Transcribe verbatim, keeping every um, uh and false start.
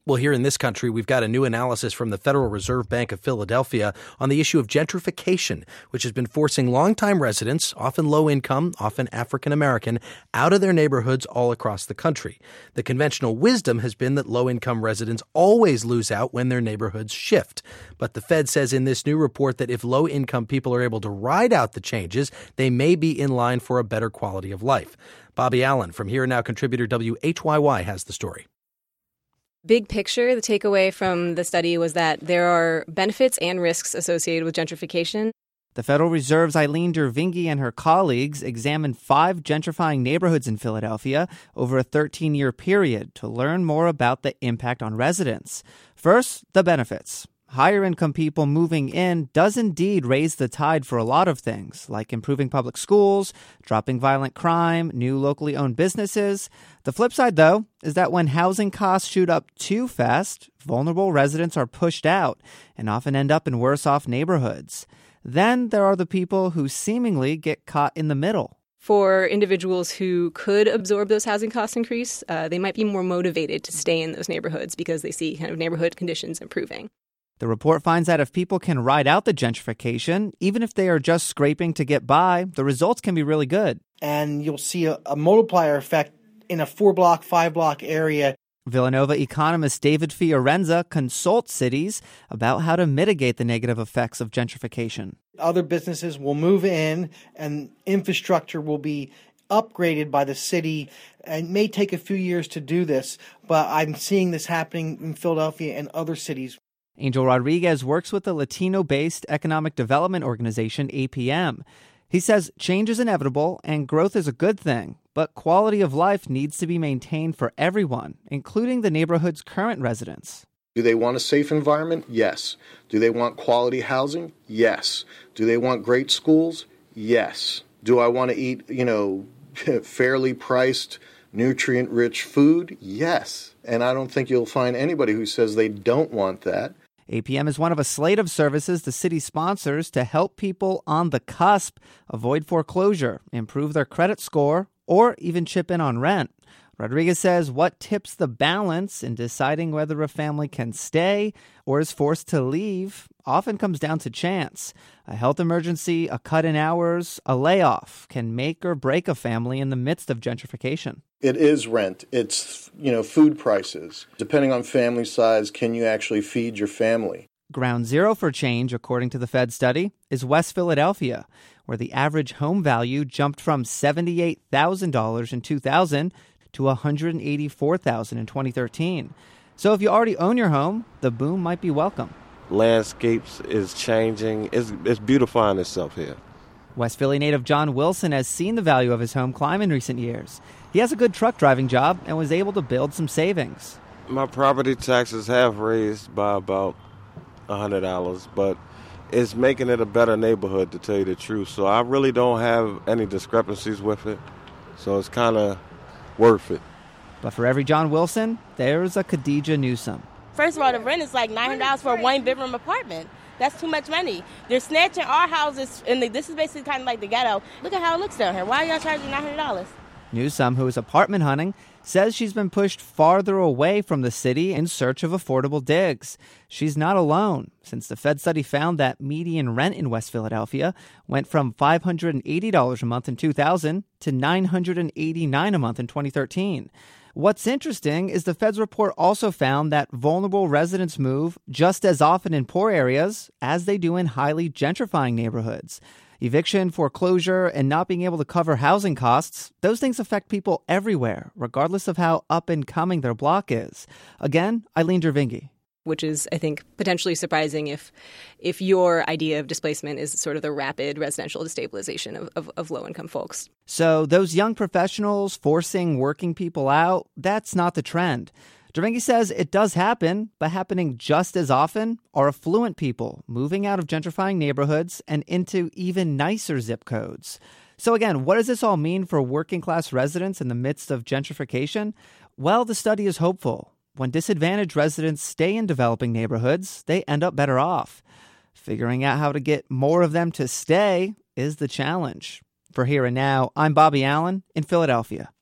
Well, here in this country, we've got a new analysis from the Federal Reserve Bank of Philadelphia on the issue of gentrification, which has been forcing longtime residents, often low-income, often African-American, out of their neighborhoods all across the country. The conventional wisdom has been that low-income residents always lose out when their neighborhoods shift. But the Fed says in this new report that if low-income people are able to ride out the changes, they may be in line for a better quality of life. Bobby Allen from Here and Now contributor W H Y Y has the story. Big picture, the takeaway from the study was that there are benefits and risks associated with gentrification. The Federal Reserve's Eileen Dervingi and her colleagues examined five gentrifying neighborhoods in Philadelphia over a thirteen-year period to learn more about the impact on residents. First, the benefits. Higher-income people moving in does indeed raise the tide for a lot of things, like improving public schools, dropping violent crime, new locally owned businesses. The flip side, though, is that when housing costs shoot up too fast, vulnerable residents are pushed out and often end up in worse-off neighborhoods. Then there are the people who seemingly get caught in the middle. For individuals who could absorb those housing cost increase, uh, they might be more motivated to stay in those neighborhoods because they see kind of neighborhood conditions improving. The report finds that if people can ride out the gentrification, even if they are just scraping to get by, the results can be really good. And you'll see a, a multiplier effect in a four-block, five-block area. Villanova economist David Fiorenza consults cities about how to mitigate the negative effects of gentrification. Other businesses will move in and infrastructure will be upgraded by the city. It may take a few years to do this, but I'm seeing this happening in Philadelphia and other cities. Angel Rodriguez works with the Latino-based economic development organization A P M. He says change is inevitable and growth is a good thing, but quality of life needs to be maintained for everyone, including the neighborhood's current residents. Do they want a safe environment? Yes. Do they want quality housing? Yes. Do they want great schools? Yes. Do I want to eat, you know, fairly priced, nutrient-rich food? Yes. And I don't think you'll find anybody who says they don't want that. A P M is one of a slate of services the city sponsors to help people on the cusp avoid foreclosure, improve their credit score, or even chip in on rent. Rodriguez says what tips the balance in deciding whether a family can stay or is forced to leave often comes down to chance. A health emergency, a cut in hours, a layoff can make or break a family in the midst of gentrification. It is rent. It's, you know, food prices. Depending on family size, can you actually feed your family? Ground zero for change, according to the Fed study, is West Philadelphia, where the average home value jumped from seventy-eight thousand dollars in two thousand to one hundred eighty-four thousand dollars in twenty thirteen. So if you already own your home, the boom might be welcome. Landscapes is changing. It's, it's beautifying itself here. West Philly native John Wilson has seen the value of his home climb in recent years. He has a good truck driving job and was able to build some savings. My property taxes have raised by about one hundred dollars, but it's making it a better neighborhood, to tell you the truth. So I really don't have any discrepancies with it. So it's kind of worth it. But for every John Wilson, there's a Khadijah Newsome. First of all, the rent is like nine hundred dollars for a one-bedroom apartment. That's too much money. They're snatching our houses, and this is basically kind of like the ghetto. Look at how it looks down here. Why are y'all charging nine hundred dollars? Newsome, who is apartment hunting, says she's been pushed farther away from the city in search of affordable digs. She's not alone, since the Fed study found that median rent in West Philadelphia went from five hundred eighty dollars a month in two thousand to nine hundred eighty-nine dollars a month in twenty thirteen. What's interesting is the Fed's report also found that vulnerable residents move just as often in poor areas as they do in highly gentrifying neighborhoods. Eviction, foreclosure, and not being able to cover housing costs, those things affect people everywhere, regardless of how up and coming their block is. Again, Eileen Dervingi. Which is, I think, potentially surprising if if your idea of displacement is sort of the rapid residential destabilization of, of, of low-income folks. So those young professionals forcing working people out, that's not the trend. Dervingi says it does happen, but happening just as often are affluent people moving out of gentrifying neighborhoods and into even nicer zip codes. So again, what does this all mean for working-class residents in the midst of gentrification? Well, the study is hopeful. When disadvantaged residents stay in developing neighborhoods, they end up better off. Figuring out how to get more of them to stay is the challenge. For Here and Now, I'm Bobby Allen in Philadelphia.